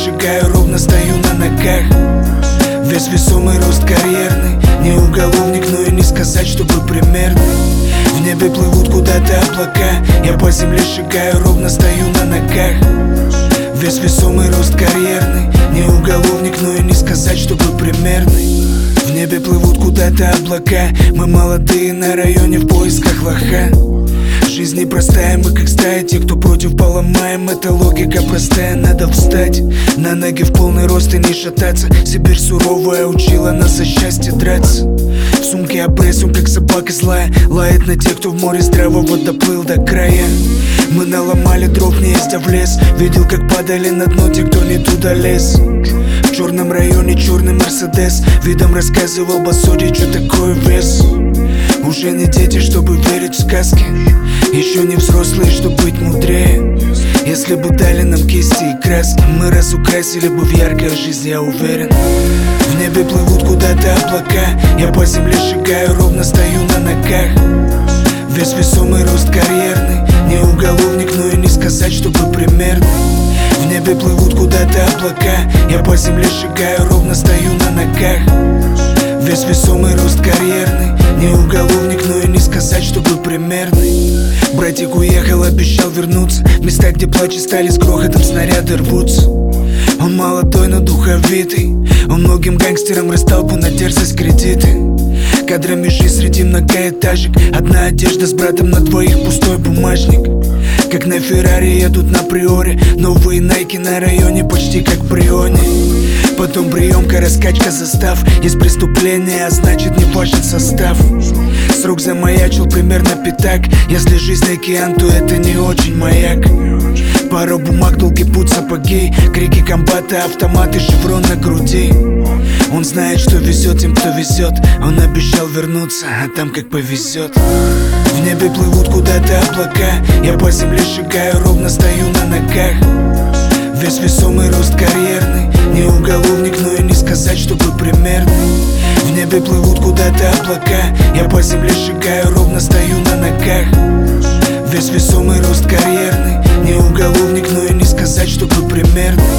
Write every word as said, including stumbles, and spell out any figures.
шагаю, ровно стою на ногах. Весь весомый рост карьерный. Не уголовник, но и не сказать, чтобы примерный. В небе плывут куда-то облака. Я по земле шагаю, ровно стою на ногах. Весь весомый рост карьерный. Не уголовник, но и не сказать, чтобы примерный. В небе плывут куда-то облака. Мы молодые на районе в поисках лоха. Жизнь непростая, мы как стая. Те, кто против, поломаем. Это логика простая, надо встать на ноги в полный рост и не шататься. Сибирь суровая учила нас за счастье драться. В сумке опрессиум, как собака злая. Лает на тех, кто в море здраво вот доплыл до края. Мы наломали дров, не ездя в лес. Видел, как падали на дно те, кто не туда лез. В черном районе черный мерседес. Видом рассказывал басоди, что такое вес. Уже не дети, чтобы верить в сказки. Еще не взрослые, чтобы быть мудрее. Если бы дали нам кисти и краски, мы разукрасили бы в яркой жизнь, я уверен. В небе плывут куда-то облака. Я по земле шагаю, ровно стою на ногах. Весь весомый рост карьерный. Не уголовник, но и не сказать, чтобы примерный. В небе плывут куда-то облака. Я по земле шагаю, ровно стою на ногах. Весь весомый рост карьерный. Не уголовник, но и не сказать, чтобы примерный. Братик уехал, обещал вернуться. Места, где плачи стали с грохотом, снаряды рвутся. Он молодой, но духовитый. Он многим гангстерам растолпу на дерзость кредиты. Кадрами жизнь среди многоэтажек. Одна одежда с братом на двоих, пустой бумажник. Как на Феррари едут на Приоре. Новые найки на районе, почти как Бриони. Потом приемка, раскачка, застав. Есть преступление, а значит не важен состав. Срок замаячил примерно пятак. Если жизнь океан, то это не очень маяк. Пара бумаг, долгий путь, сапоги. Крики комбата, автоматы, шеврон на груди. Он знает, что везет тем, кто везет. Он обещал вернуться, а там как повезет. В небе плывут куда-то облака. Я по земле шагаю, ровно стою на ногах. Весь весомый рост карьерный. Не уголовник, но и не сказать, чтобы примерный. В небе плывут куда-то облака. Я по земле шагаю, ровно стою на ногах. Весь весомый рост карьерный. Не уголовник, но и не сказать, чтобы примерный.